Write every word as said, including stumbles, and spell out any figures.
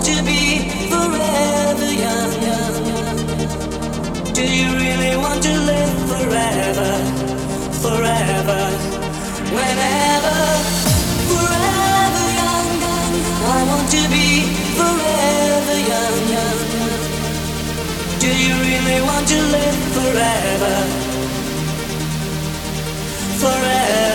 to be forever young, young, young. Do you really want to live forever, forever, whenever? Forever young, young. I want to be forever young, young, young. Do you really want to live forever, forever?